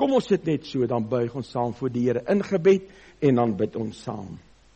Kom ons sit net so, dan buig ons saam voor die Here in gebed en dan bid ons saam.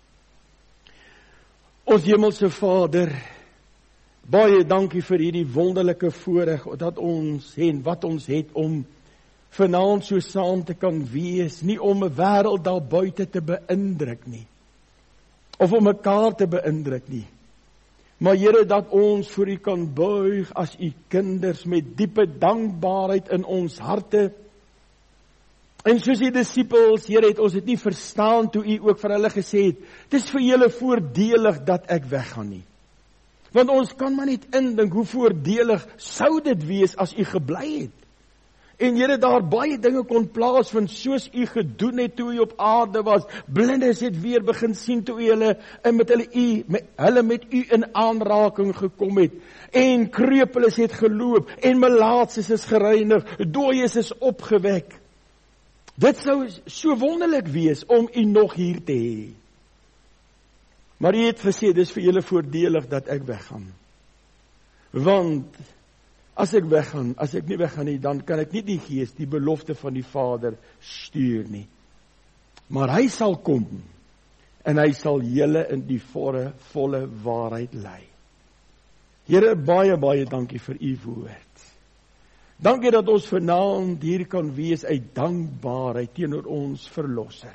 Ons hemelse Vader, baie dankie vir hierdie wonderlike voorreg dat ons en wat ons het om vanaand so saam te kan wees, nie om 'n wêreld daar buite te beïndruk nie, of om mekaar te beïndruk nie, maar Here, dat ons voor U kan buig as U kinders met diepe dankbaarheid in ons harte. En soos die disippels, Here, het ons dit nie verstaan toe U ook vir hulle gesê het, dit is vir julle voordelig dat ek weggaan nie. Want ons kan maar net indink hoe voordelig sou dit wees as U gebly het. En Here, daar baie dinge kon plaasvind soos U gedoen het toe U op aarde was. Blindes het weer begin sien toe U hulle met U in aanraking gekom het. En kreupeles het geloop en melaatses is gereinig, dooies is opgewek. Dit sou so wonderlik wees om U nog hier te hê. Maar U het gesê, dis vir julle voordelig dat ek weggaan. Want as ek nie weggaan nie, dan kan ek nie die Gees, die belofte van die Vader stuur nie. Maar hy sal kom en hy sal julle in die volle waarheid lei. Here, baie, baie dankie vir U woord. Dankie dat ons vanaand hier kan wees uit dankbaarheid teenoor ons Verlosser.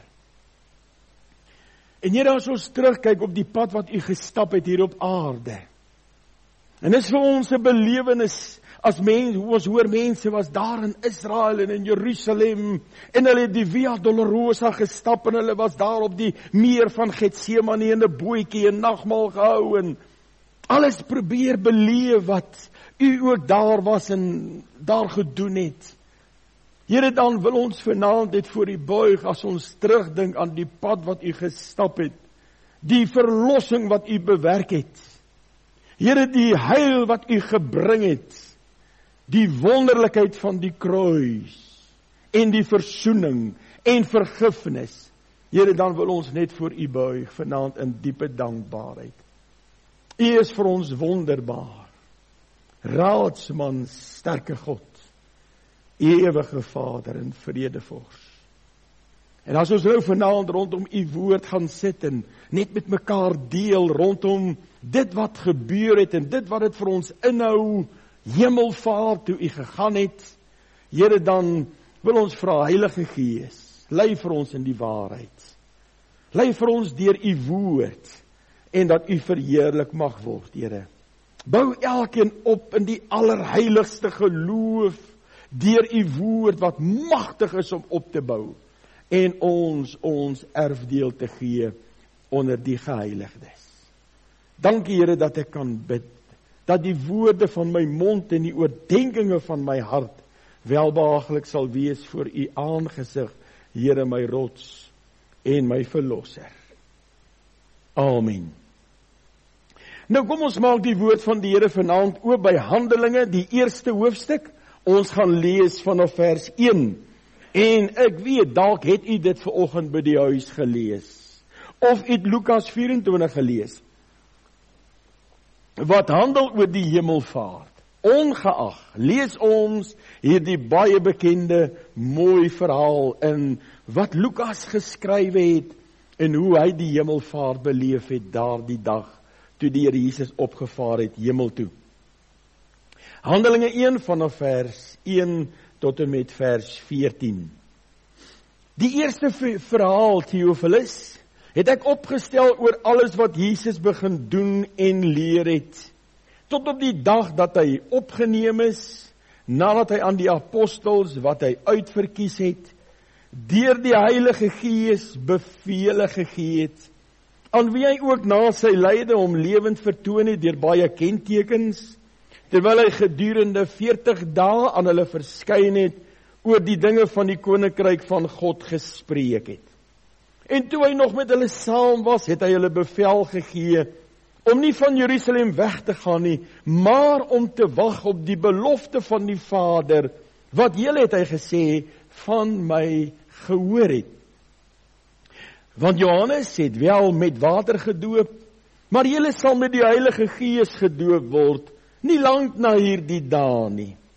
En Here, as ons terugkyk op die pad wat U gestap het hier op aarde, en is vir ons 'n belewenis, as ons hoor mense was daar in Israel en in Jerusalem, en hulle het die Via Dolorosa gestap, en hulle was daar op die meer van Getsemane in 'n bootjie en nagmaal gehou, en alles probeer beleef wat U ook daar was en daar gedoen het. Here, dan wil ons vanaand dit voor U buig, as ons terugdink aan die pad wat U gestap het, die verlossing wat U bewerk het. Here, die heil wat U gebring het, die wonderlikheid van die kruis, en die versoening, en vergifnis. Here, dan wil ons net voor U buig, vanaand in diepe dankbaarheid. U is vir ons wonderbaar, raadsman, sterke God, ewige Vader en vredevors. En as ons nou vanaand rondom U woord gaan sit en net met mekaar deel rondom dit wat gebeur het en dit wat dit vir ons inhou, hemelvaart toe U gegaan het, Here, dan wil ons vra, Heilige Gees, lei vir ons in die waarheid. Lei vir ons deur U woord en dat U verheerlik mag word, Here. Bou elkeen op in die allerheiligste geloof deur U woord wat magtig is om op te bou en ons erfdeel te gee onder die geheiligdes. Dankie, Here, dat ek kan bid, dat die woorde van my mond en die oordeenkinge van my hart welbehaaglik sal wees voor U aangesig, Here, my rots en my verlosser. Amen. Nou kom ons maak die woord van die Here vanaand oop by Handelinge, die eerste hoofstuk. Ons gaan lees vanaf vers 1. En ek weet, dalk het u dit vanoggend by die huis gelees. Of u het Lukas 24 gelees. Wat handel oor die hemelvaart. Ongeag, lees ons hierdie baie bekende, mooi verhaal in wat Lukas geskryf het en hoe hy die hemelvaart beleef het daardie dag, toe die Here Jesus opgevaar het hemel toe. Handelinge 1 vanaf vers 1 tot en met vers 14. Die eerste verhaal, Theophilus, het ek opgestel oor alles wat Jesus begin doen en leer het, tot op die dag dat hy opgeneem is, nadat hy aan die apostels wat hy uitverkies het, deur die Heilige Gees bevele gegee het, aan wie hy ook na sy lyde hom lewend vertoon het deur baie kentekens, terwyl hy gedurende 40 dae aan hulle verskyn het, oor die dinge van die koninkryk van God gespreek het. En toe hy nog met hulle saam was, het hy hulle bevel gegee, om nie van Jerusalem weg te gaan nie, maar om te wag op die belofte van die Vader, wat julle, het hy gesê, van my gehoor het. Want Johannes het wel met water gedoop, maar julle sal met die Heilige Gees gedoop word, nie lank na hierdie dae nie.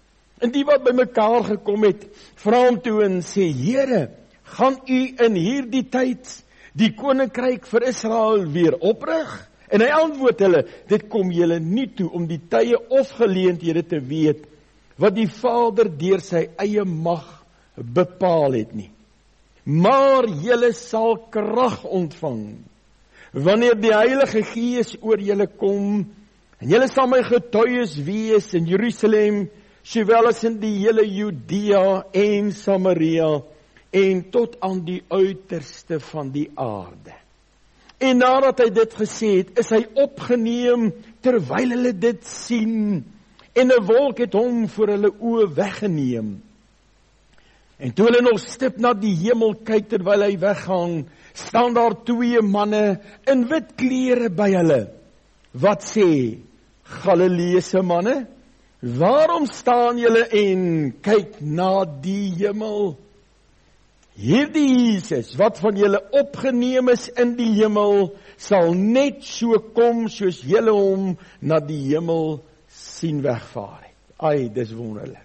En die wat by mekaar gekom het, vra hom toe en sê, Here, gaan u in hierdie tyd die koninkryk vir Israel weer oprig? En hy antwoord hulle, dit kom julle nie toe om die tye of geleenthede te weet, wat die Vader deur sy eie mag bepaal het nie. Maar julle sal krag ontvang, wanneer die Heilige Gees oor julle kom, en julle sal my getuies wees in Jerusalem, sowel as in die hele Judea en Samaria, en tot aan die uiterste van die aarde. En nadat hy dit gesê het, is hy opgeneem, terwyl hulle dit sien, en 'n wolk het hom voor hulle oë weggeneem. En toe hulle nog stip na die hemel kyk terwyl hy weggaan, staan daar 2 manne in wit klere by hulle, wat sê, Galileese manne, waarom staan julle en kyk na die hemel? Hierdie Jesus, wat van julle opgeneem is in die hemel, sal net so kom, soos julle hom na die hemel sien wegvaar het. Ai, dis wonderlik.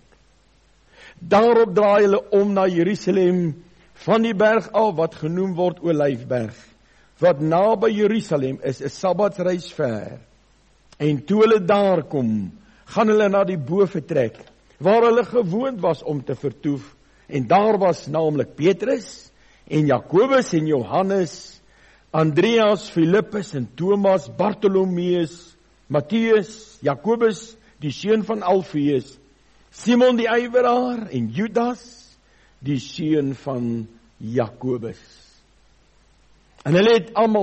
Daarop draai hulle om na Jerusalem, van die berg af wat genoem word Olyfberg, wat naby Jerusalem is, 'n Sabbatsreis ver. En toe hulle daar kom, gaan hulle na die bovertrek, waar hulle gewoond was om te vertoef, en daar was naamlik Petrus, en Jakobus en Johannes, Andreas, Filippus en Thomas, Bartolomeus, Matteus, Jakobus, die seun van Alfeus, Simon die ywerhaar en Judas, die seun van Jakobus. En hulle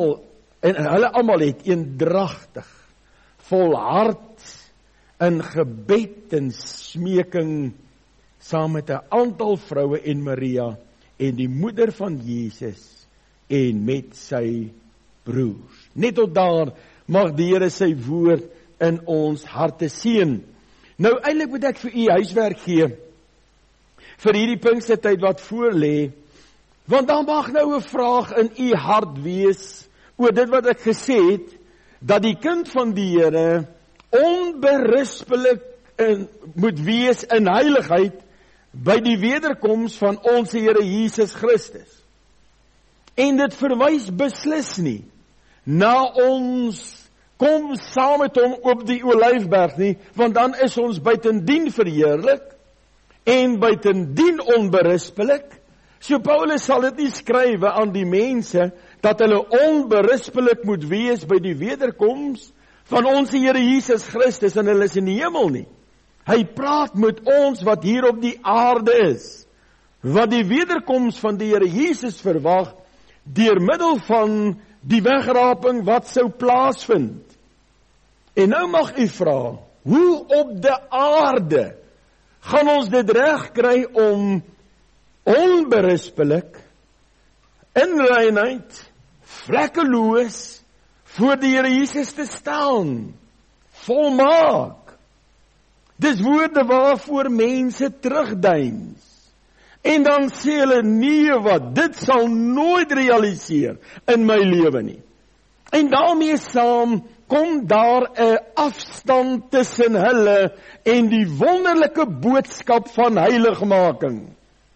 almal het eendragtig, volhard in gebed en smeking, saam met 'n aantal vroue en Maria, en die moeder van Jesus, en met sy broers. Net tot daar mag die Here sy woord in ons harte seën. Nou eintlik moet ek vir u huiswerk gee, vir hierdie Pinkstertyd wat voor lê, want dan mag nou 'n vraag in u hart wees, oor dit wat ek gesê het, dat die kind van die Here onberispelik moet wees in heiligheid, by die wederkoms van ons Here Jesus Christus. En dit verwys beslis nie na ons kom saam met hom op die Olyfberg nie, want dan is ons buitendien verheerlik en buitendien onberispelik. So Paulus sal dit nie skrywe aan die mense dat hulle onberispelik moet wees by die wederkoms van ons Here Jesus Christus en hulle is in die hemel nie. Hy praat met ons wat hier op die aarde is, wat die wederkoms van die Here Jesus verwag, deur middel van die wegraping wat sou plaasvind. En nou mag u vra, hoe op die aarde gaan ons dit reg kry om onberispelik, in reinheid, vlekkeloos voor die Here Jesus te staan, volmaak. Dis woorde waarvoor mense terugdeins. En dan sê hulle, nee wat, dit sal nooit realiseer in my lewe nie. En daarmee saam kom daar 'n afstand tussen hulle en die wonderlike boodskap van heiligmaking.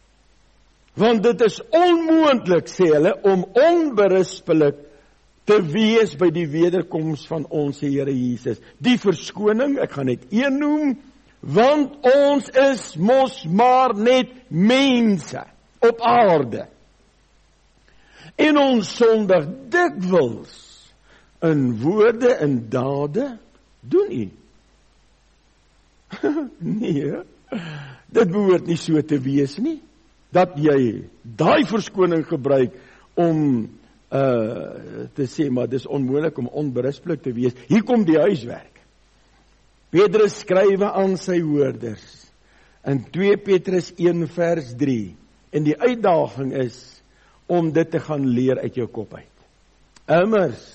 Want dit is onmoontlik, sê hulle, om onberispelik te wees by die wederkoms van ons Here Jesus. Die verskoning, ek gaan net een noem, want ons is mos maar net mense op aarde. En ons sondig dikwels in woorde en dade, doen u. Nee, dit behoort nie so te wees nie, dat jy daai verskoning gebruik om te sê, maar dis onmoontlik om onberispelik te wees. Hier kom die huiswerk. Petrus skrywe aan sy hoorders in 2 Petrus 1 vers 3, en die uitdaging is om dit te gaan leer uit jou kop uit. Immers,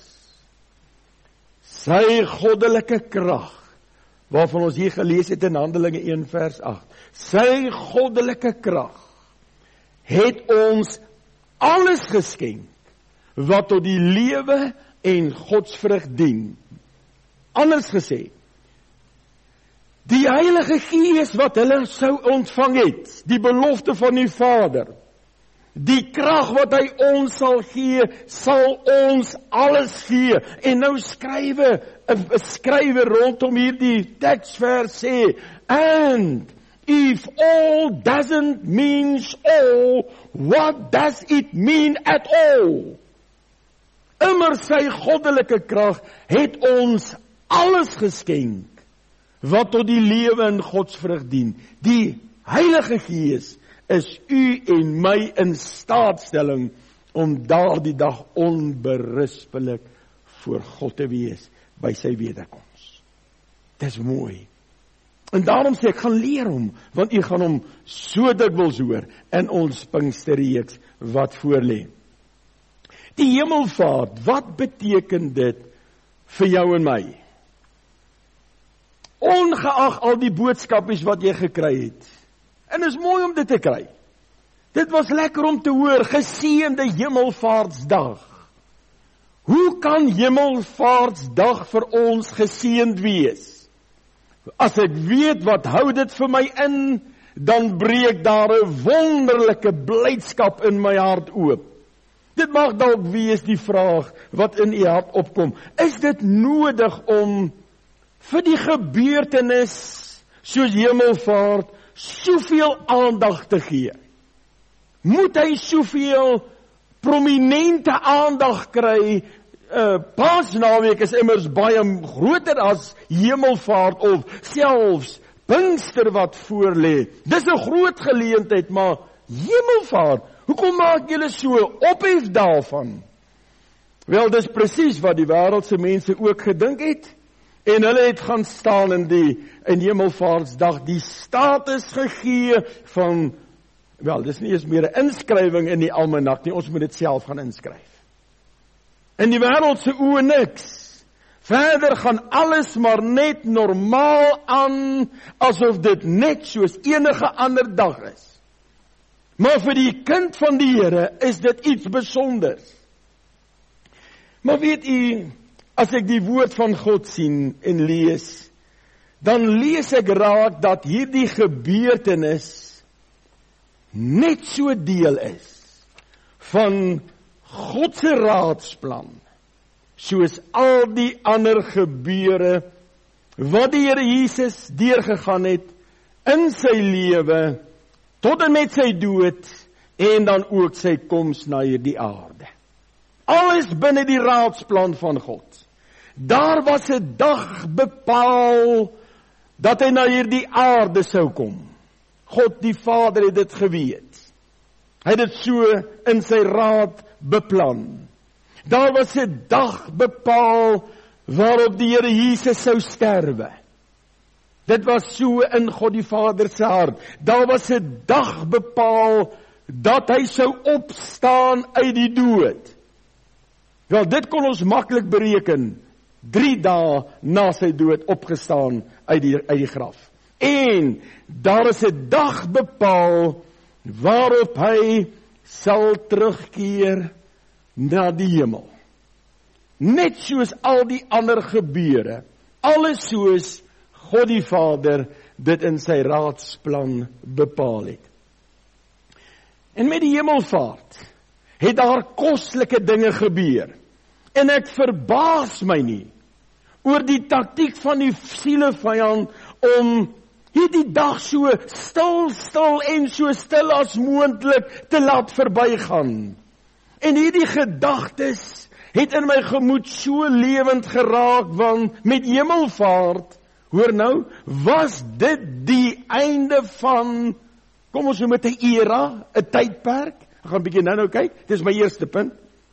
sy goddelike krag, waarvan ons hier gelees het in Handelinge 1 vers 8, sy goddelike krag het ons alles geskenk wat tot die lewe en godsvrug dien. Anders gesê, Die Heilige Gees wat hulle sou ontvang het, die belofte van die Vader, die krag wat hy ons sal gee, sal ons alles gee. En nou skrywe rondom hierdie teksvers sê, and if all doesn't means all, what does it mean at all? Immer sy goddelike krag het ons alles geskenk wat tot die lewe in Godsvrug dien. Die Heilige Gees is u en my in staatstelling om daardie dag onberispelik voor God te wees by sy wederkoms. Dis mooi. En daarom sê ek, gaan leer hom, want u gaan hom so dikwels hoor in ons Pinksterreeks wat voorlê. Die hemelvaart, wat beteken dit vir jou en my? Ongeag al die boodskapies wat jy gekry het. En is mooi om dit te kry. Dit was lekker om te hoor, geseënde hemelvaartsdag. Hoe kan hemelvaartsdag vir ons geseënd wees? As ek weet wat hou dit vir my in, dan breek daar 'n wonderlike blydskap in my hart oop. Dit mag dalk wees die vraag wat in u hart opkom. Is dit nodig om vir die gebeurtenis soos hemelvaart soveel aandag te gee? Moet hy soveel prominente aandag kry? Paasnaweek is immers baie groter as hemelvaart of selfs Pinkster wat voorlê. Dis 'n groot geleentheid, maar hemelvaart, hoekom maak julle so ophef daarvan? Wel, dis presies wat die wêreldse mense ook gedink het. En hulle het gaan staan in hemelvaartsdag die status gegee van, wel, dis nie eens meer 'n inskrywing in die almanak nie, ons moet dit self gaan inskryf. In die wêreldse oë niks. Verder gaan alles maar net normaal aan, asof dit net soos enige ander dag is. Maar vir die kind van die Here is dit iets besonders. Maar weet u, as ek die woord van God sien en lees, dan lees ek raak dat hierdie gebeurtenis net so deel is van God se raadsplan, soos al die ander gebeure wat die Here Jesus deurgegaan het in sy lewe, tot en met sy dood, en dan ook sy koms na hierdie aarde. Alles binne die raadsplan van God. Daar was 'n dag bepaal dat hy na hierdie aarde sou kom. God die Vader het dit geweet. Hy het dit so in sy raad beplan. Daar was 'n dag bepaal waarop die Here Jesus sou sterwe. Dit was so in God die Vader se hart. Daar was 'n dag bepaal dat hy sou opstaan uit die dood. Wel, dit kon ons maklik bereken. 3 dae na sy dood opgestaan uit die graf. En daar is 'n dag bepaal waarop hy sal terugkeer na die hemel. Net soos al die ander gebeure, alles soos God die Vader dit in sy raadsplan bepaal het. En met die hemelvaart het daar koslike dinge gebeur. En ek verbaas my nie oor die taktiek van die sielevyand om hierdie dag so stil en so stil as moontlik te laat verbygaan. En hierdie gedagtes het in my gemoed so lewend geraak, want met hemelvaart, hoor nou, was dit die einde van, kom ons noem dit 'n era, 'n tydperk. Ek gaan 'n bietjie nou kyk, dis my eerste punt.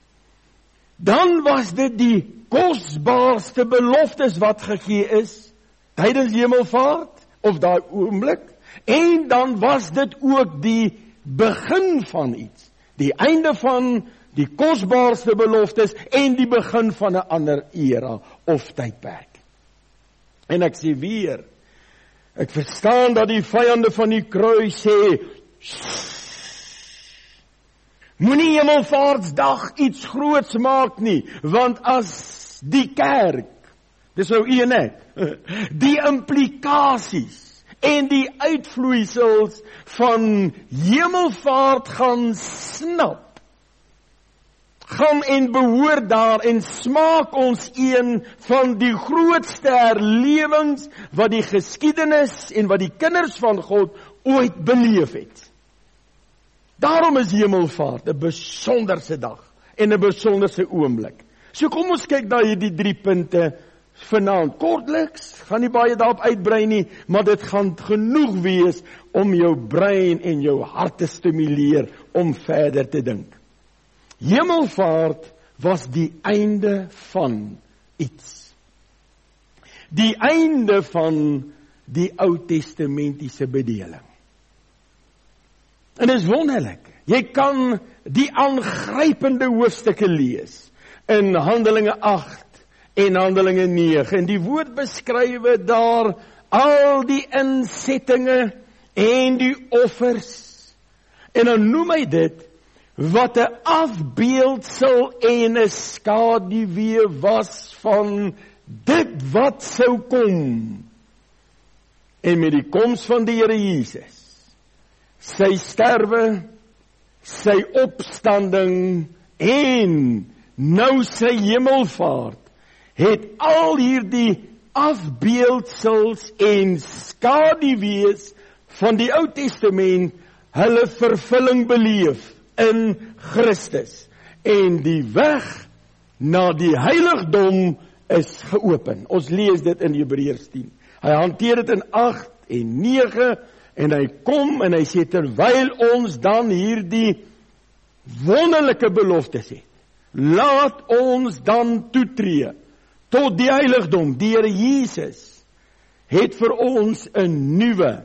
Dan was dit die kosbaarste beloftes wat gegee is tydens hemelvaart, of daai oomblik, en dan was dit ook die begin van iets, die einde van die kosbaarste beloftes en die begin van 'n ander era of tydperk. En ek sê weer, ek verstaan dat die vyande van die kruis sê, moenie hemelvaartsdag iets groots maak nie, want as die kerk Dis nou een ek. Die implikasies en die uitvloeisels van hemelvaart gaan snap. Gaan en behoor daar en smaak ons een van die grootste herlewings wat die geskiedenis en wat die kinders van God ooit beleef het. Daarom is hemelvaart 'n besonderse dag en 'n besonderse oomblik. So kom ons kyk na hierdie 3 punte vanaand. Kortliks, gaan nie baie daarop uitbrei nie, maar dit gaan genoeg wees om jou brein en jou hart te stimuleer om verder te dink. Hemelvaart was die einde van iets. Die einde van die Ou-testamentiese bedeling. En dit is wonderlik. Jy kan die aangrypende hoofstukke lees in Handelinge 8 en Handelinge 9. En die woord beskryf daar al die insettinge en die offers. En dan noem hy dit wat 'n afbeeldsel en 'n skaduwee was van dit wat sou kom. En met die koms van die Here Jesus, sy sterwe, sy opstanding en nou sy hemelvaart, het al hierdie afbeeldsels en skaduwees van die Ou Testament hulle vervulling beleef in Christus. En die weg na die heiligdom is geopen. Ons lees dit in Hebreërs 10. Hy hanteer dit in 8 en 9 en hy kom en hy sê terwyl ons dan hierdie wonderlike beloftes het, laat ons dan toetree tot die heiligdom. Die Here Jesus het vir ons 'n nuwe,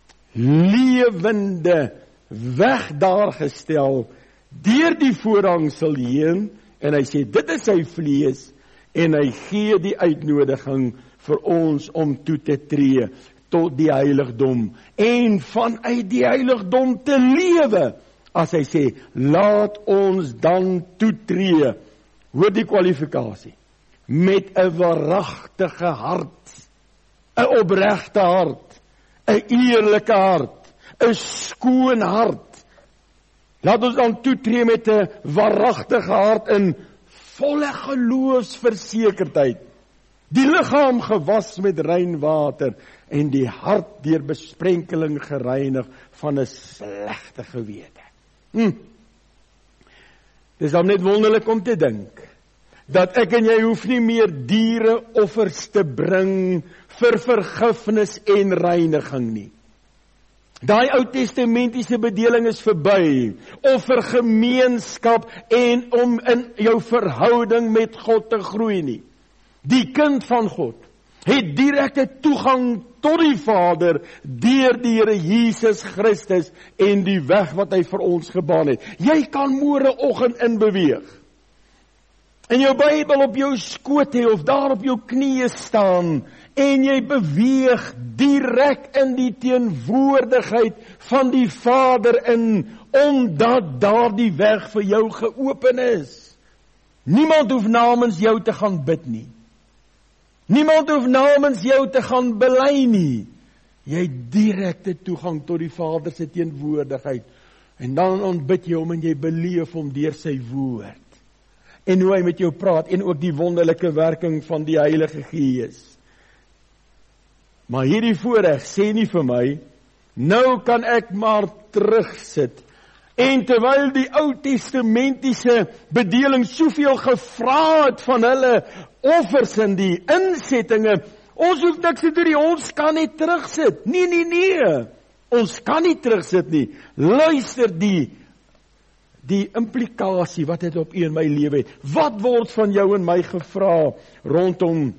lewende weg daar gestel deur die voorhangsel heen en hy sê dit is sy vlees en hy gee die uitnodiging vir ons om toe te tree tot die heiligdom en vanuit die heiligdom te lewe. As hy sê, laat ons dan toetree, hoor die kwalifikasie, met 'n waaragtige hart, 'n opregte hart, 'n eerlike hart, 'n skoon hart. Laat ons dan toetree met 'n waaragtige hart in volle geloofsversekerdheid, die liggaam gewas met rein water en die hart deur besprenkeling gereinig van 'n slegte gewete. Dis dan net wonderlik om te dink dat ek en jy hoef nie meer diereoffers te bring vir vergifnis en reiniging nie. Daai Ou-testamentiese bedeling is verby, of vir gemeenskap en om in jou verhouding met God te groei nie. Die kind van God het direkte toegang tot die Vader deur die Here Jesus Christus en die weg wat hy vir ons gebaan het. Jy kan môreoggend inbeweeg en jou Bybel op jou skoot hê of daar op jou knieë staan en jy beweeg direk in die teenwoordigheid van die Vader in, omdat daardie weg vir jou geopen is. Niemand hoef namens jou te gaan bid nie. Niemand hoef namens jou te gaan bely nie. Jy het direkte toegang tot die Vader se teenwoordigheid. En dan ontbid jy hom en jy beleef hom deur sy woord. En hoe hy met jou praat en ook die wonderlike werking van die Heilige Gees. Maar hierdie voorreg sê nie vir my, nou kan ek maar terugsit. En terwyl die Ou-testamentiese bedeling soveel gevra het van hulle offers en die insettinge, ons hoef niks te doen nie, ons kan net terugsit. Nee, ons kan nie terugsit nie. Luister die implikasie wat dit op u en my lewe het. Wat word van jou en my gevra rondom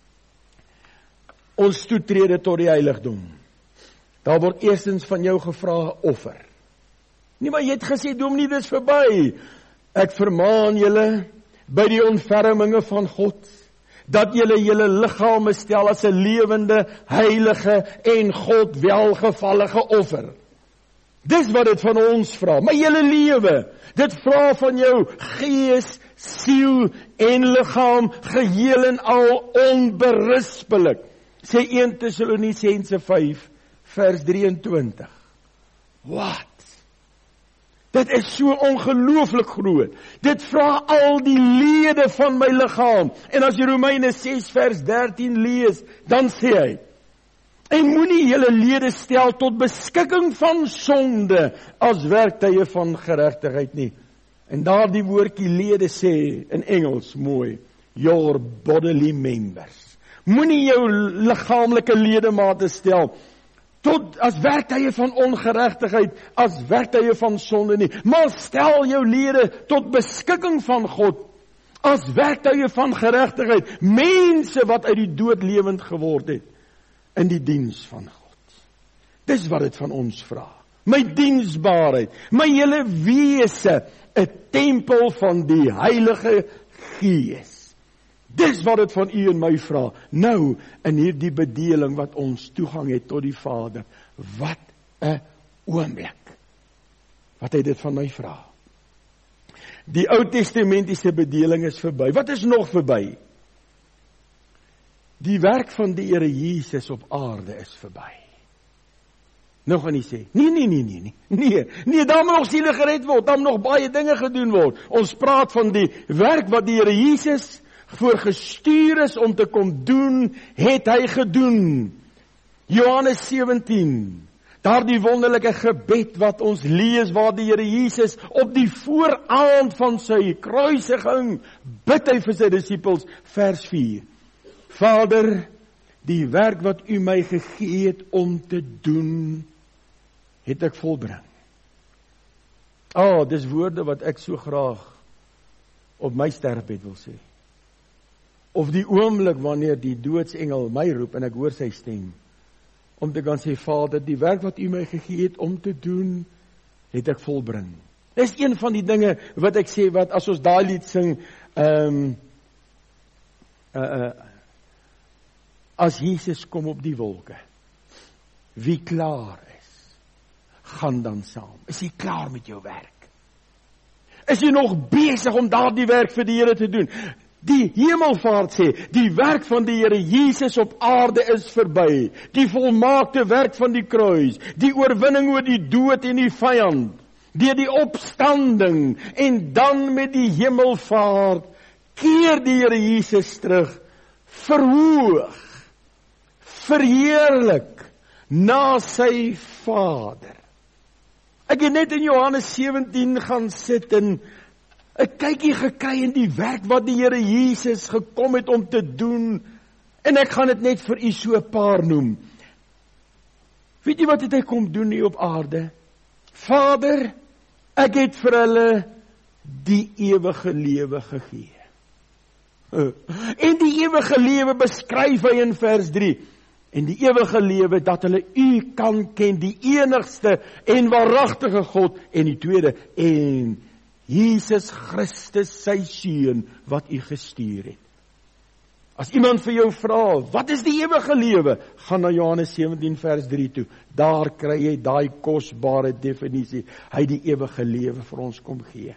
ons toetrede tot die heiligdom? Daar word eerstens van jou gevra offer. Nee, maar jy het gesê, dominee, dit is verby. Ek vermaan julle by die ontferminge van God, dat julle julle liggame stel as 'n lewende, heilige en God welgevallige offer. Dis wat dit van ons vra, my hele lewe. Dit vra van jou gees, siel en liggaam, geheel en al onberispelik. Sê 1 Tessalonisense 5 vers 23. Wat? Dit is so ongelooflik groot. Dit vra al die lede van my liggaam. En as jy Romeine 6 vers 13 lees, dan sê hy, en moenie julle lede stel tot beskikking van sonde as werktuie van geregtigheid nie. En daardie woordjie lede sê in Engels mooi, your bodily members. Moenie jou liggaamlike ledemate stel tot as werktuie van ongeregtigheid, as werktuie van sonde nie, maar stel jou lede tot beskikking van God, as werktuie van geregtigheid, mense wat uit die dood lewend geword het, in die diens van God. Dis wat dit van ons vra. My diensbaarheid, my hele wese, 'n tempel van die Heilige Gees. Dis wat dit van u en my vra. Nou, in hierdie bedeling wat ons toegang het tot die Vader, wat 'n oomblik. Wat hy dit van my vra. Die Ou Testamentiese bedeling is verby. Wat is nog verby? Die werk van die Here Jesus op aarde is verby. Nou gaan hy sê, nee, daar moet nog siele gered word, daar moet nog baie dinge gedoen word. Ons praat van die werk wat die Here Jesus voorgestuur is om te kom doen, het hy gedoen. Johannes 17, daardie wonderlike gebed wat ons lees, waar die Here Jesus op die vooraand van sy kruisiging bid hy vir sy disippels, vers 4. Vader, die werk wat u my gegee het om te doen, het ek volbring. Dis woorde wat ek so graag op my sterfbed wil sê. Of die oomblik wanneer die doodsengel my roep en ek hoor sy stem, om te kan sê, Vader, die werk wat u my gegee het om te doen, het ek volbring. Dis een van die dinge wat ek sê, wat as ons daai lied sing, as Jesus kom op die wolke, wie klaar is, gaan dan saam. Is jy klaar met jou werk? Is jy nog besig om daardie werk vir die Here te doen? Die hemelvaart sê, die werk van die Here Jesus op aarde is verby. Die volmaakte werk van die kruis, die oorwinning oor die dood en die vyand, deur die opstanding, en dan met die hemelvaart, keer die Here Jesus terug, verhoog, verheerlik, na sy Vader. Ek het net in Johannes 17 gaan sit en 'n kykie gekry in die werk wat die Here Jesus gekom het om te doen, en ek gaan dit net vir u so 'n paar noem. Weet jy wat het hy kom doen hier op aarde? Vader, ek het vir hulle die ewige lewe gegee. En die ewige lewe beskryf hy in vers 3. En die ewige lewe, dat hulle u kan ken, die enigste en waaragtige God, en die tweede, en Jesus Christus, sy seun, wat u gestuur het. As iemand vir jou vra, wat is die ewige lewe? Gaan na Johannes 17 vers 3 toe. Daar kry jy daai kosbare definisie. Hy die ewige lewe vir ons kom gee.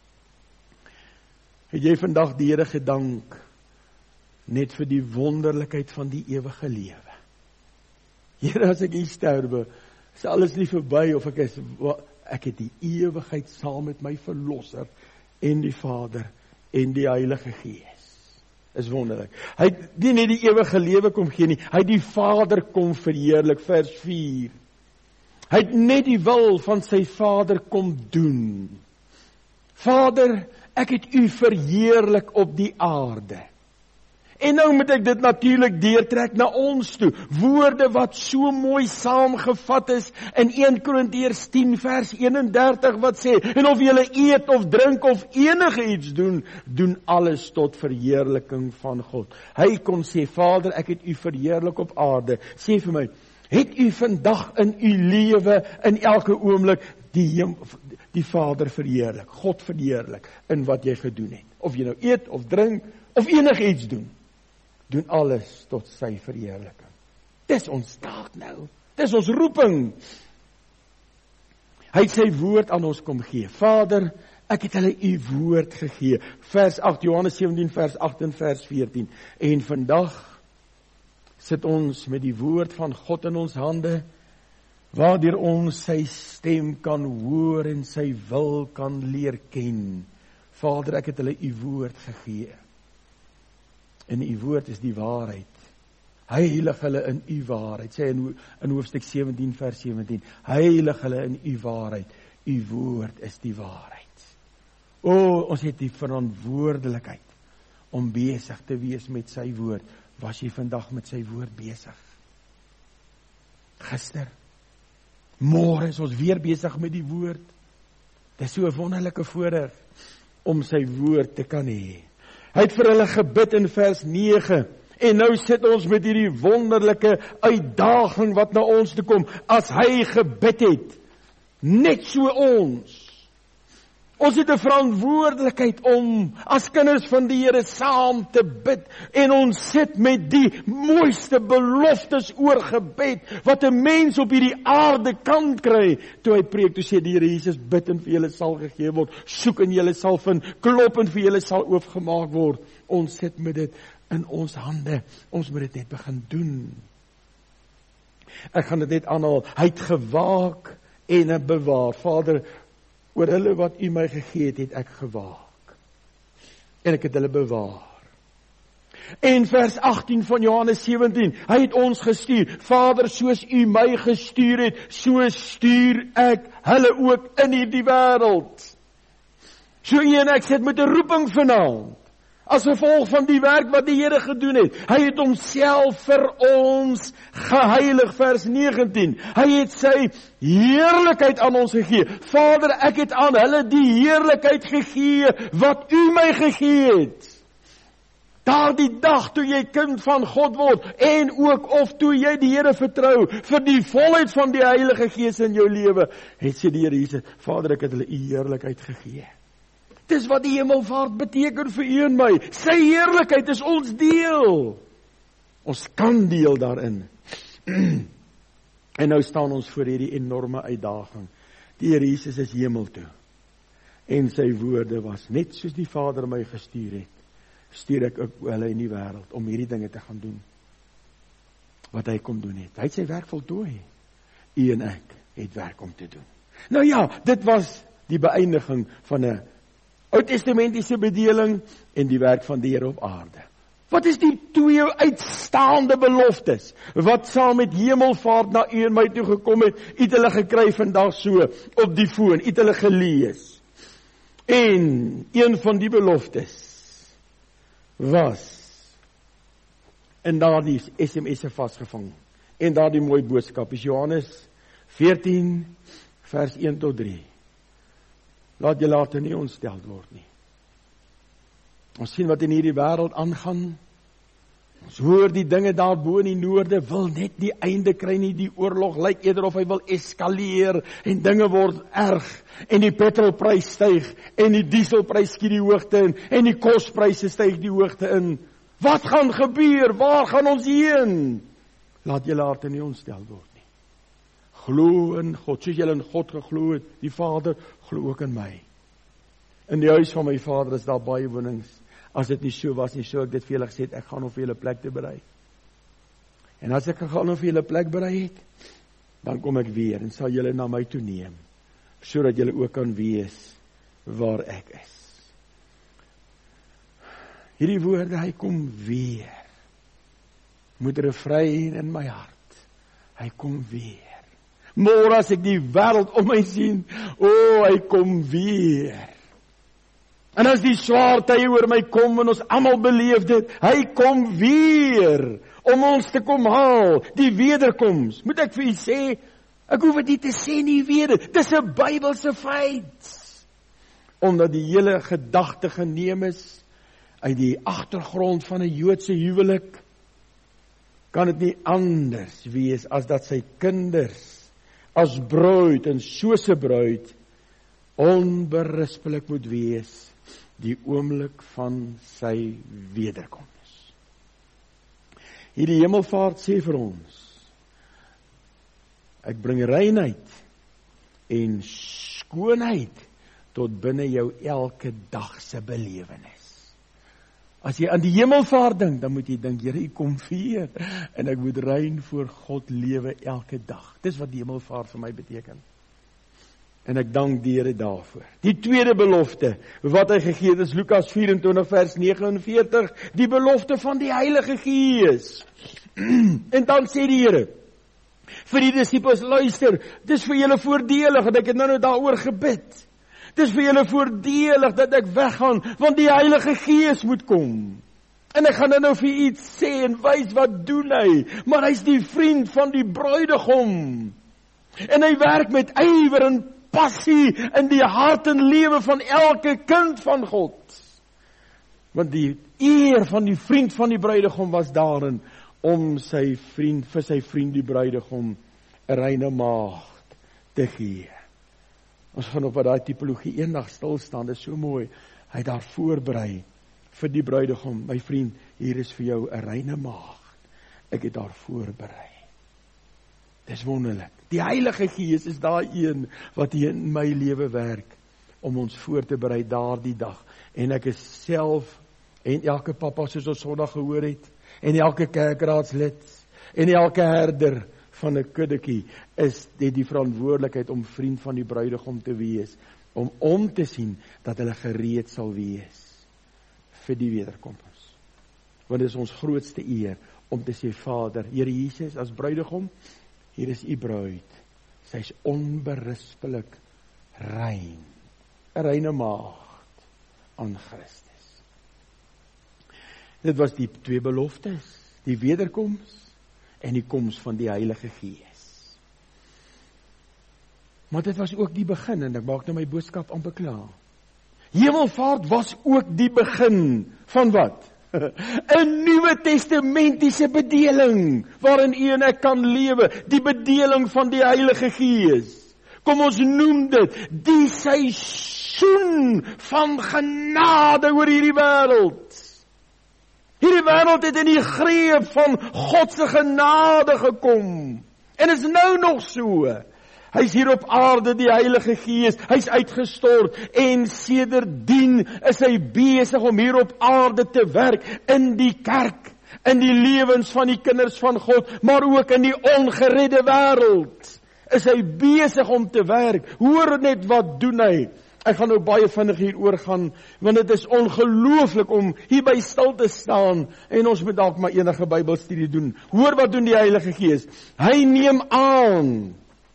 Het jy vandag die Here gedank, net vir die wonderlikheid van die ewige lewe? Here, as ek hier sterwe, is alles nie verby, of ek het die ewigheid saam met my Verlosser, en die Vader, en die Heilige Gees. Is wonderlik. Hy het nie net die ewige lewe kom gee nie, hy het die Vader kom verheerlik, vers 4. Hy het net die wil van sy Vader kom doen. Vader, ek het u verheerlik op die aarde. En nou moet ek dit natuurlik deurtrek na ons toe. Woorde wat so mooi saamgevat is in 1 Korintiërs 10 vers 31 wat sê, en of julle eet of drink of enige iets doen, doen alles tot verheerliking van God. Hy kon sê, Vader, ek het u verheerlik op aarde. Sê vir my, het u vandag in u lewe, in elke oomblik, die Vader verheerlik, God verheerlik, in wat jy gedoen het? Of jy nou eet of drink, of enige iets doen. Doen alles tot sy verheerliking. Dis ons taak nou. Dis ons roeping. Hy het sy woord aan ons kom gee. Vader, ek het hulle u woord gegee. Vers 8, Johannes 17, vers 8 en vers 14. En vandag sit ons met die woord van God in ons hande, waardeur ons sy stem kan hoor en sy wil kan leer ken. Vader, ek het hulle u woord gegee. En u woord is die waarheid. Heilig hulle in u waarheid, sê in hoofstuk 17 vers 17, heilig hulle in u waarheid, u woord is die waarheid. Ons het die verantwoordelikheid om besig te wees met sy woord. Was jy vandag met sy woord besig? Gister, môre is ons weer besig met die woord. Dit is so 'n wonderlike voorreg om sy woord te kan hê. Hy het vir hulle gebid in vers 9, en nou sit ons met hierdie wonderlike uitdaging wat na ons toe kom, as hy gebid het, net so ons. Ons het 'n verantwoordelikheid om, as kinders van die Here, saam te bid, en ons sit met die mooiste beloftes oor gebed, wat 'n mens op hierdie aarde kan kry. Toe hy preek, toe sê die Here Jesus, bid en vir julle sal gegee word, soek en julle sal vind, klop en vir julle sal oopgemaak word. Ons sit met dit in ons hande, ons moet dit net begin doen. Ek gaan dit net aanhaal, hy het gewaak en bewaar. Vader, oor hulle wat u my gegee het, het ek gewaak. En ek het hulle bewaar. En vers 18 van Johannes 17, hy het ons gestuur. Vader, soos u my gestuur het, so stuur ek hulle ook in hierdie wêreld. So u en ek sit met 'n roeping vanaand, as gevolg van die werk wat die Here gedoen het. Hy het homself vir ons geheilig, vers 19. Hy het sy heerlikheid aan ons gegee. Vader, ek het aan hulle die heerlikheid gegee wat u my gegee het. Daardie dag toe jy kind van God word, en ook of toe jy die Here vertrou vir die volheid van die Heilige Gees in jou lewe, het sê die Here Jesus, Vader, ek het hulle u heerlikheid gegee. Dis wat die hemelvaart beteken vir u en my. Sy heerlikheid is ons deel. Ons kan deel daarin. En nou staan ons voor hierdie enorme uitdaging. Die Here Jesus is hemel toe. En sy woorde was, net soos die Vader my gestuur het, stuur ek ook hulle in die wêreld om hierdie dinge te gaan doen. Wat hy kom doen het. Hy het sy werk voltooi. U en ek het werk om te doen. Nou ja, dit was die beëindiging van 'n Oud-testamentiese bedeling en die werk van die Here op aarde. Wat is die twee uitstaande beloftes wat saam met hemelvaart na u en my toe gekom het? U het hulle gekry vandag so op die foon, u het hulle gelees. En een van die beloftes was in daardie SMS'e vasgevang. En daardie mooi boodskap is Johannes 14 vers 1 tot 3. Laat jy later nie ontsteld word nie. Ons sien wat in hierdie wêreld aangaan. Ons hoor die dinge daarbo in die noorde wil net nie einde kry nie. Die oorlog lyk eerder of hy wil eskaleer en dinge word erg en die petrolprys styg en die dieselprys skiet die hoogte in en die kospryse styg die hoogte in. Wat gaan gebeur? Waar gaan ons heen? Laat jy later nie ontsteld word nie. Glo in God, soos jy in God geglo het, die Vader, glo ook in my. In die huis van my Vader is daar baie wonings. As dit nie so was nie, so ek dit vir julle gesê het, ek gaan om vir julle plek te berei. En as ek gegaan om vir julle plek berei het, dan kom ek weer en sal julle na my toe neem, sodat julle ook kan wees waar ek is. Hierdie woorde, hy kom weer. Moet refrein in my hart. Hy kom weer. Môre as ek die wêreld om my sien, hy kom weer. En as die swaar tye oor my kom en ons almal beleef dit, hy kom weer om ons te kom haal, die wederkoms. Moet ek vir u sê, ek hoef dit nie te sê nie weer, dis 'n Bybelse feit. Omdat die hele gedagte geneem is uit die agtergrond van 'n Joodse huwelik, kan dit nie anders wees as dat sy kinders as bruid en soos 'n bruid onberispelik moet wees die oomblik van sy wederkoms. Hierdie hemelvaart sê vir ons, ek bring reinheid en skoonheid tot binne jou elke dag se belewenis. As jy aan die hemelvaart dink, dan moet jy dink, Here, U kom weer, en ek moet rein voor God lewe elke dag. Dis wat die hemelvaart vir my beteken. En ek dank die Here daarvoor. Die tweede belofte, wat hy gegee het, is Lukas 24 vers 49, die belofte van die Heilige Gees. En dan sê die Here, vir die disippels, luister, dis vir julle voordelig, en ek het nou daaroor gebid. Dis vir julle voordelig dat ek weggaan, want die Heilige Gees moet kom. En ek gaan nou vir iets sê en wys wat doen hy, maar hy's die vriend van die bruidegom. En hy werk met ywer en passie in die hart en lewe van elke kind van God. Want die eer van die vriend van die bruidegom was daarin om vir sy vriend die bruidegom 'n reine maagd te gee. Ons gaan op daai tipologie eendag stil staan, dit is so mooi. Hy daar voorberei vir die bruidegom, my vriend, hier is vir jou 'n reine maagd. Ek het daar voorberei. Dis wonderlik. Die Heilige Gees is daai een wat hier in my lewe werk om ons voor te berei daardie dag. En ek is self en elke pappa soos ons Sondag gehoor het, en elke kerkraadslid en elke herder van 'n kuddetjie is dit die verantwoordelikheid om vriend van die bruidegom te wees, om te sien dat hulle gereed sal wees vir die wederkoms. Want dit is ons grootste eer om te sê, Vader, Here Jesus, as bruidegom, hier is U bruid. Sy's onberispelik rein. 'n reine maagd aan Christus. Dit was die twee beloftes, die wederkoms en die koms van die Heilige Gees. Maar dit was ook die begin, en ek maak nou my boodskap amper klaar. Hemelvaart was ook die begin van wat? 'n Nuwe Testamentiese bedeling, waarin u en ek kan lewe, die bedeling van die Heilige Gees. Kom ons noem dit, die seisoen van genade oor hierdie wêreld. Hierdie wêreld het in die greep van God se genade gekom. En is nou nog so. Hy's hier op aarde, die Heilige Gees, hy's uitgestort, en sedertdien is hy besig om hier op aarde te werk, in die kerk, in die lewens van die kinders van God, maar ook in die ongeredde wêreld, is hy besig om te werk. Hoor net wat doen hy. Ek gaan nou baie vinnig hier oorgaan, want dit is ongelooflik om hierby stil te staan, en ons moet dalk maar enige Bybelstudie doen. Hoor wat doen die Heilige Gees. Hy neem aan.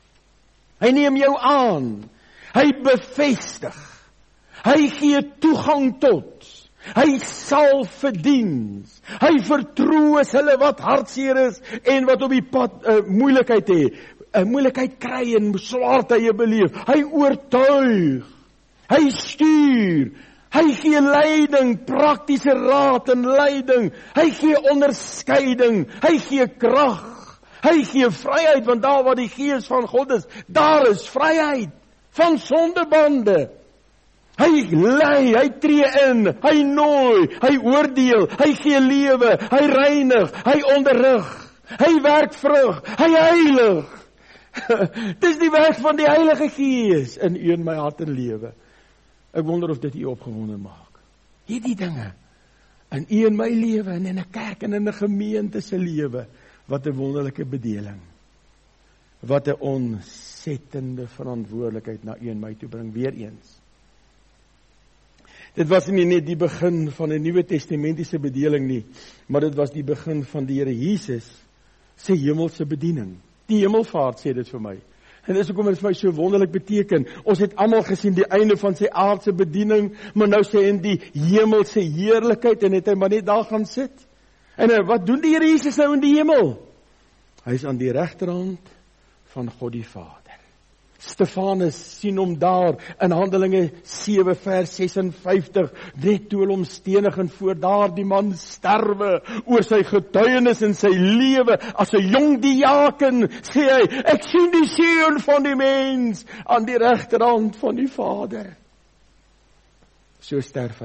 Hy neem jou aan. Hy bevestig. Hy gee toegang tot. Hy sal verdien. Hy vertroos hulle wat hartseer is en wat op die pad moeilikheid het. 'n moeilikheid kry en swaartye beleef. Hy oortuig. Hy stuur. Hy gee leiding, praktiese raad en leiding. Hy gee onderskeiding. Hy gee krag. Hy gee vryheid, want daar waar die Gees van God is, daar is vryheid van sondebande. Hy lei, hy tree in, hy nooi, hy oordeel, hy gee lewe, hy reinig, hy onderrig, hy werk vrug, hy heilig. Dis die werk van die Heilige Gees in u en my hart en lewe. Ek wonder of dit u opgewonde maak. Hierdie dinge in u en my lewe en in 'n kerk en in 'n gemeente se lewe. Wat 'n wonderlike bedeling. Wat 'n ontsettende verantwoordelikheid na u en my toe bring, weer eens. Dit was nie net die begin van 'n Nuwe Testamentiese bedeling nie, maar dit was die begin van die Here Jesus se hemelse bediening. Die hemelvaart sê dit vir my. En dis hoekom dit vir my so wonderlik beteken. Ons het almal gesien die einde van sy aardse bediening, maar nou sê hy in die hemelse heerlikheid, en het hy maar net daar gaan sit. En wat doen die Here Jesus nou in die hemel? Hy is aan die regterhand van God die Vader. Stefanus sien hom daar in Handelinge 7 vers 56, net toe hulle hom stenig en voor daardie man sterwe oor sy getuienis en sy lewe as 'n jong diaken, sê hy, ek sien die seun van die mens aan die regterhand van die Vader. So sterf hy.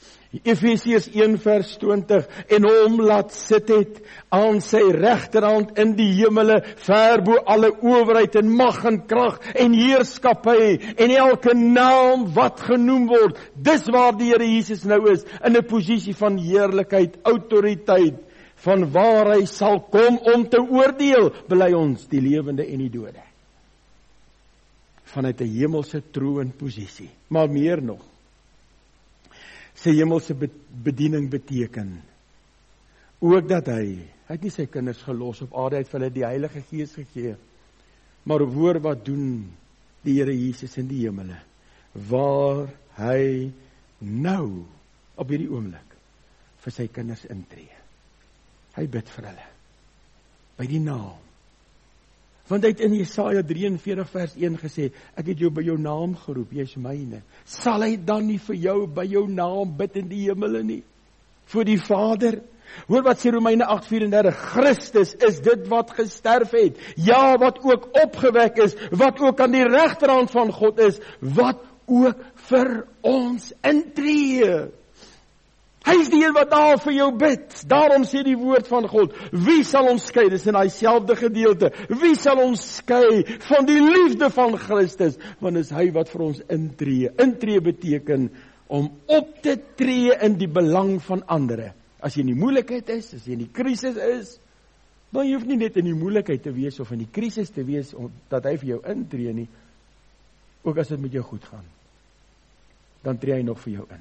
Efesiërs 1 vers 20, en hom laat sit het aan sy regterhand in die hemele, ver bo alle owerheid en mag en krag en heerskappy en elke naam wat genoem word. Dis waar die Here Jesus nou is, in 'n posisie van heerlikheid, autoriteit, van waar hy sal kom om te oordeel, bely ons die lewende en die dode. Vanuit 'n hemelse troonposisie, maar meer nog. Sy hemelse bediening beteken ook dat hy het nie sy kinders gelos op aarde, hy het vir hulle die Heilige Gees gegee. Maar hoor wat doen die Here Jesus in die hemele, waar hy nou op hierdie oomblik vir sy kinders intree. Hy bid vir hulle by die naam. Want hy het in Jesaja 43 vers 1 gesê, ek het jou by jou naam geroep, jy is myne. Sal hy dan nie vir jou by jou naam bid in die hemele nie? Vir die Vader? Hoor wat sê Romeine 8:34, Christus is dit wat gesterf het, ja, wat ook opgewek is, wat ook aan die regterhand van God is, wat ook vir ons intree. Hy is die een wat daar vir jou bid. Daarom sê die woord van God, wie sal ons skei, dis in hy selfde gedeelte, wie sal ons skei van die liefde van Christus, want is hy wat vir ons intree. Intree beteken om op te tree in die belang van ander. As jy in die moeilikheid is, as jy in die krisis is, dan jy hoef nie net in die moeilikheid te wees, of in die krisis te wees, dat hy vir jou intree nie, ook as dit met jou goed gaan, dan tree hy nog vir jou in.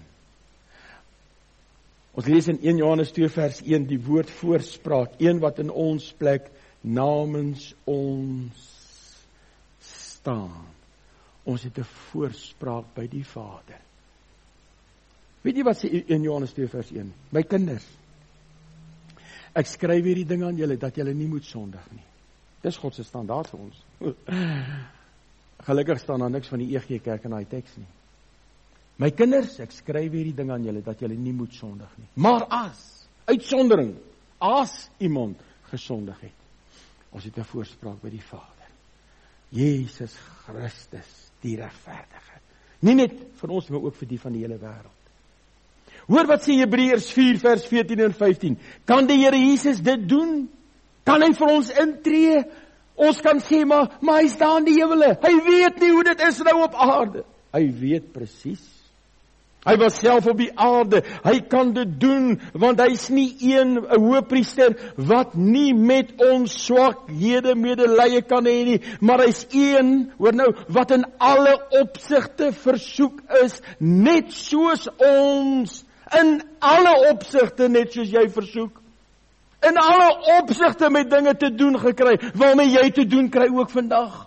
Ons lees in 1 Johannes 2 vers 1 die woord voorspraak, een wat in ons plek namens ons staan. Ons het 'n voorspraak by die Vader. Weet jy wat sê 1 Johannes 2 vers 1? My kinders, ek skryf hierdie ding aan julle, dat julle nie moet sondig nie. Dis God se standaard vir ons. Gelukkig staan daar niks van die EG Kerk in daai teks nie. My kinders, ek skryf hierdie ding aan julle, dat julle nie moet sondig nie. Maar as, uitsondering, as iemand gesondig het, ons het 'n voorspraak by die Vader. Jesus Christus, die regverdige. Nie net vir ons, maar ook vir die van die hele wêreld. Hoor wat sê Hebreërs 4 vers 14 en 15. Kan die Here Jesus dit doen? Kan hy vir ons intree? Ons kan sê, maar hy is daar in die hemele. Hy weet nie hoe dit is nou op aarde. Hy weet presies. Hy was self op die aarde, hy kan dit doen, want hy is nie 'n hoëpriester wat nie met ons swakhede medelee kan hê nie, maar hy is een, hoor nou, wat in alle opsigte versoek is, net soos ons, in alle opsigte net soos jy versoek, in alle opsigte met dinge te doen gekry, waarmee jy te doen kry ook vandag.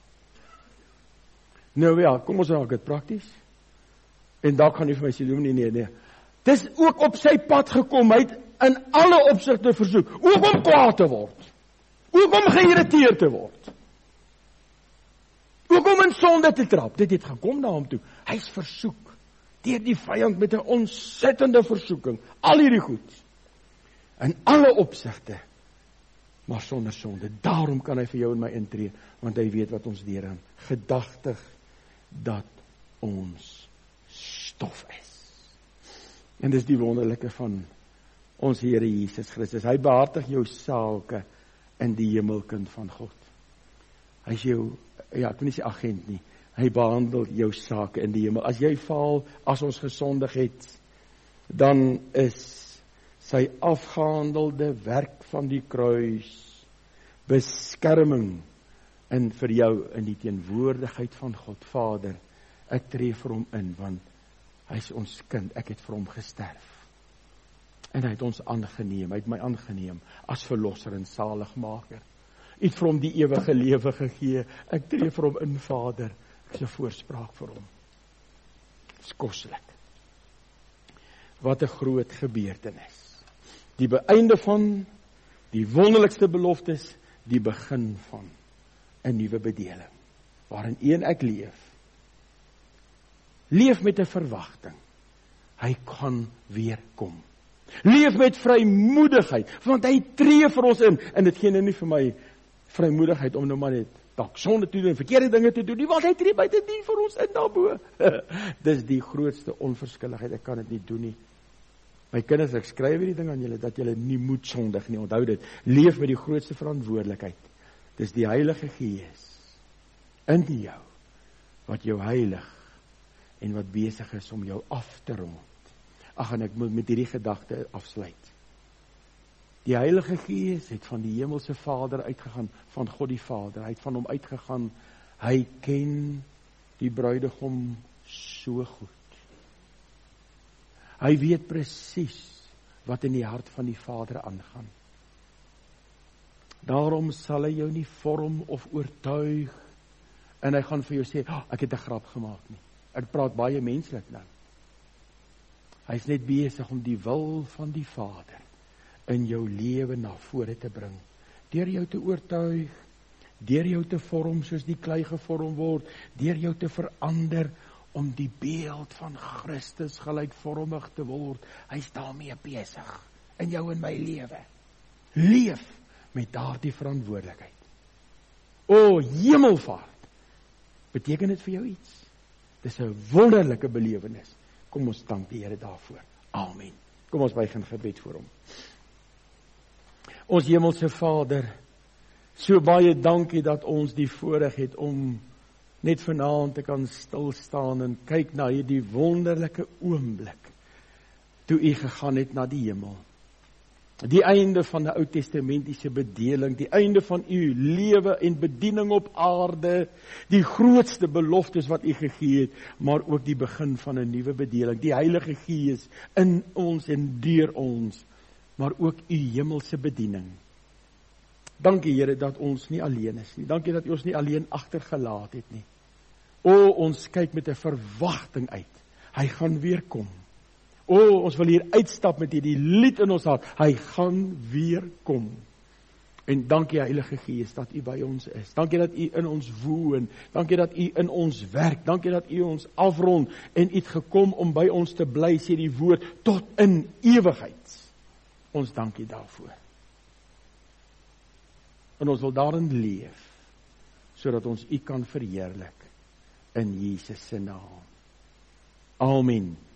Nou ja, kom ons raak dit prakties. En daar kan nie vir my sê, nee. Dis ook op sy pad gekom, hy het in alle opsigte versoek, ook om kwaad te word, ook om geïrriteerd te word, ook om in sonde te trap. Dit het gekom na hom toe. Hy is versoek, deur die vyand met 'n ontsettende versoeking, al hierdie goed, in alle opsigte, maar sonder sonde. Daarom kan hy vir jou en my intree, want hy weet wat ons deur aan, gedagtig dat ons stof is. En dis die wonderlike van ons Here Jesus Christus. Hy behartig jou sake in die hemelkind van God. Hy is jou, ja, ek wil nie sê agent nie, hy behandel jou sake in die hemel. As jy faal, as ons gesondig het, dan is sy afgehandelde werk van die kruis beskerming en vir jou in die teenwoordigheid van God. Vader, ek tree vir hom in, want hy is ons kind, ek het vir hom gesterf. En hy het ons aangeneem, hy het my aangeneem as verlosser en saligmaker. Hy het vir hom die ewige lewe gegee. Ek tree vir hom in, Vader. Ek is 'n voorspraak vir hom. Dit is koslik. Wat 'n groot gebeurtenis. Die einde van die wonderlikste beloftes, die begin van 'n nuwe bedeling, waarin een ek leef met 'n verwagting. Hy kan weer kom. Leef met vrymoedigheid, want hy tree vir ons in, en dit gee nou nie vir my vrymoedigheid om nou maar net dalk sonde te doen, verkeerde dinge te doen, nie, want hy tree buitendien vir ons in daarbo. Dis die grootste onverskilligheid, ek kan dit nie doen nie. My kinders, ek skryf hierdie ding aan julle, dat julle nie moet sondig nie, onthou dit, leef met die grootste verantwoordelikheid. Dis die Heilige Gees in jou, wat jou heilig, en wat besig is om jou af te rond. Ag, en ek moet met hierdie gedagte afsluit. Die Heilige Gees het van die hemelse Vader uitgegaan, van God die Vader, hy het van hom uitgegaan, hy ken die bruidegom so goed. Hy weet presies wat in die hart van die Vader aangaan. Daarom sal hy jou nie vorm of oortuig, en hy gaan vir jou sê, ek het 'n grap gemaak nie. Ek praat baie menslik nou. Hy is net besig om die wil van die Vader in jou lewe na vore te bring, deur jou te oortuig, deur jou te vorm soos die klei gevorm word, deur jou te verander, om die beeld van Christus gelykvormig te word. Hy is daarmee besig, in jou en my lewe. Leef met daardie verantwoordelikheid. O, hemelvaart, beteken dit vir jou iets? Dis 'n wonderlike belewenis. Kom ons dank die Here daarvoor. Amen. Kom ons buig in gebed voor hom. Ons hemelse Vader, so baie dankie dat ons die voorreg het om net vanaand te kan stil staan en kyk na hierdie wonderlike oomblik toe u gegaan het na die hemel. Die einde van die Ou Testamentiese bedeling, die einde van u lewe en bediening op aarde, die grootste beloftes wat u gegee het, maar ook die begin van 'n nuwe bedeling, die Heilige Gees in ons en deur ons, maar ook u hemelse bediening. Dankie Here dat ons nie alleen is nie. Dankie dat u ons nie alleen agtergelaat het nie. O, ons kyk met 'n verwagting uit. Hy gaan weer kom. O, ons wil hier uitstap met hierdie lied in ons hart. Hy gaan weer kom. En dankie Heilige Gees dat u by ons is. Dankie dat u in ons woon. Dankie dat u in ons werk. Dankie dat u ons afrond en u het gekom om by ons te bly, sê die woord, tot in ewigheid. Ons dankie daarvoor. En ons wil daarin leef, sodat ons u kan verheerlik in Jesus se naam. Amen.